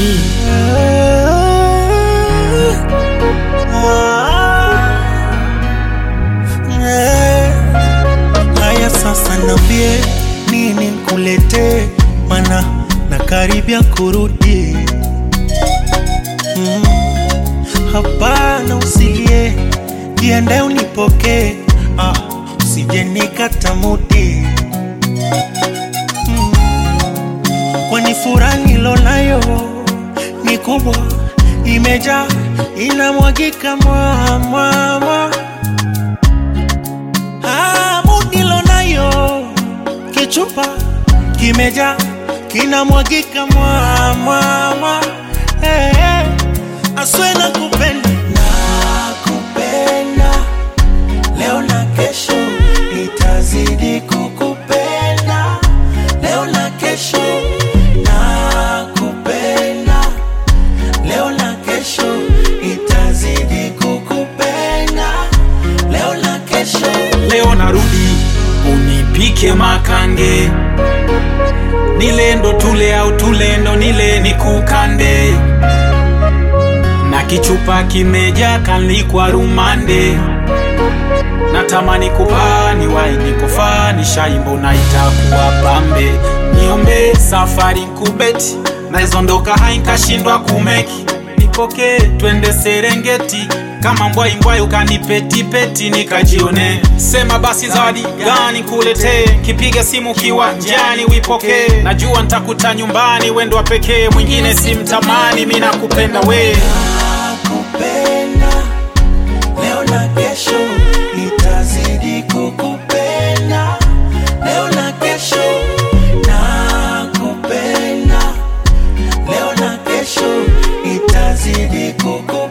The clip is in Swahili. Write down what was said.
msanii. Haya sasa niambie nini nikulete, mana nakaribia kurudi. Hapana usilie, jiende unipoke, usije nikata mudi. Kwani furaha nilonayo ni kubwa, imejaa inamwagika mwa. Mudi nilonayo kichupa kimejaa kinamwagika mwa. Aswe nakupenda leo na kesho, nitazidi kukupenda leo na kesho. Nakupenda leo na kesho, nitazidi kukupenda leo na kesho. Leo narudi unipike makange, nilendo tule au tulendo nile nikukande, na kichupa kimeja kalikwa rumande. Natamani kupani waini kufani shaimbo na itakuwa pambe. Niombe safari kubeti, naizondoka hainkashindwa kumeki. Nipoke twende Serengeti, kama mbwai ukanipeti peti nikajione. Sema basi zawadi gani kulete, kipiga simu kiwanjani uipoke. Najua nitakuta nyumbani wendo wa pekee, mwingine simtamani mimi nakupenda we. Nakupenda leo na kesho, nitazidi kukupenda leo na kesho. Nakupenda leo na kesho, nitazidi kukupenda.